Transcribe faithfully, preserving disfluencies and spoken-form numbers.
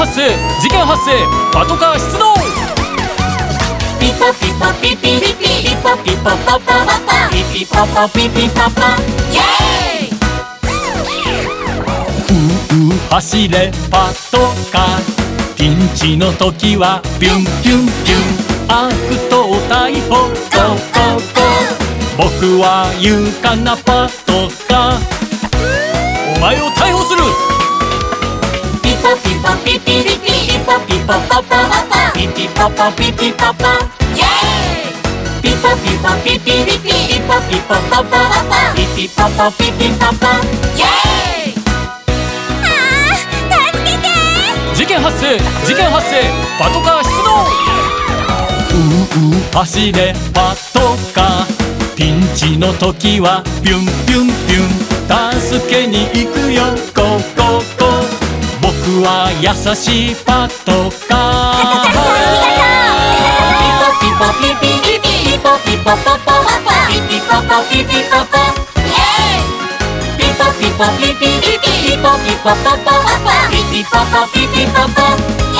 発生、事件発生、パトカー出動。 ピポピポピピピピピポピポポポピピポポピピポポイエーイ。 うう走れパトカー、ピンチの時はピュンピュンピュン、悪党逮捕ゴーゴーゴー、僕は勇敢なパトカー、お前を逮捕する。 ピポピポピピピピポピポポポピピポポピピポポイエーイ。ピポピポピピピピポピポポポピピポポピピポポイエーイ。 あー、助けて。 事件発生、事件発生、パトカー出動。うう走れパトカー、ピンチの時はピュンピュンピュン、助けに行くよゴーゴーゴー、僕は優しいパトカー。 ピポピポピピピポピポポポピピポポピピポポイエーイ。ピポピポピピピピポピポポポピピポポピピポポ